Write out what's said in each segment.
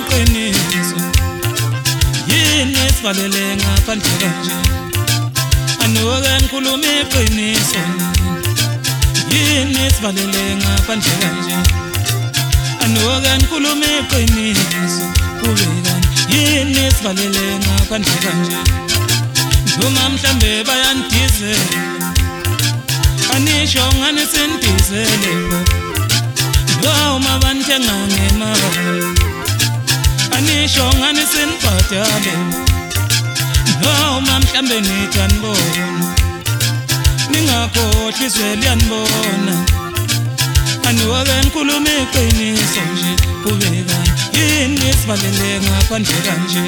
iqiniso yini esivalele ngaphandle kanje anoke ngikhuluma iqiniso yini esivalele ngaphandle kanje anoke ngikhuluma iqiniso kube kanje yini esivalele ngaphandle kanje noma mhlambe bayandizela anisho ngane sendizele noma banthenga ngemali anisho ngane senibhadale noma mhlambe nithanibona ningakhohlwa izwe liyanibona anoke ngikhuluma iqiniso nje kube kanje yini esivalele ngaphandle kanje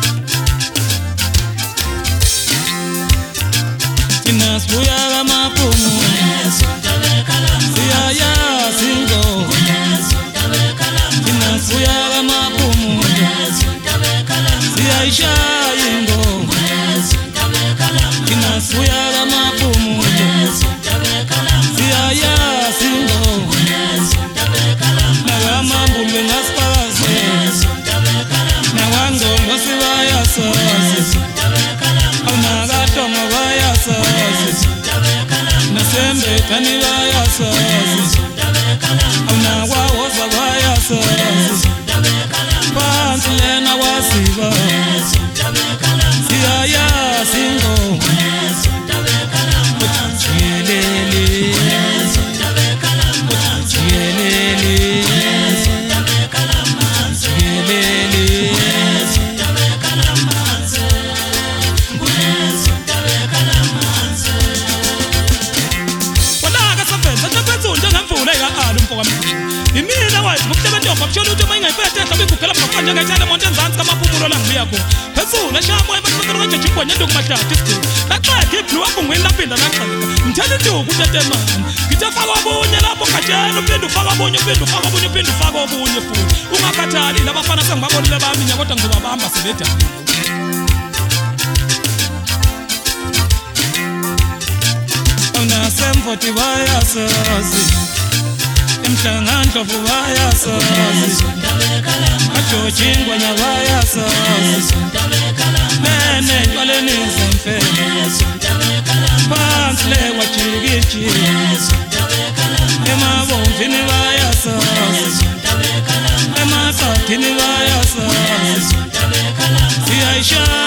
Thina sibuya kamaphumu siyayazi ngo Thina sibuya kamaphumu siyayishaya ngo Thina sibuya kamaphumu siyayazi ngo Nakamambule ngasipakaze Nawangcongo sibayasazi Awunakahlongo bayasazi Nasembe kani bayasazi Awunakwawoza bayasazi Phansi lena waziba siyayazi ngo Jiyelele Jiyelele Imina wathi ngokusebenza ngokushona ukuthi mayingayiphethe ngabe kugela maqanje ngayithanda monke enzansi kamaphumulo la ngibuya khona phezulu eshamo ebathothola kanjeje igwenya ndoku mahlathi isidini laqedwe iblu wakho ngwelaphinda laqedwe ngithela induku utetemani ngithe faka obunye lapho kajela uphinde ufaka obunye uphinde ufaka obunye uphinde ufaka obunye futhi ungakhathali labafana sengibabonile baminya kodwa ngizobabamba sebedala Unasemvoti bayasazi Emhlangandlovu bayasazi Ajojingwa nabayasazi Nene ntwaleni zemfene Phansi lewa jikiji Emabomvini bayasazi Emasadini bayasazi Siyayishaya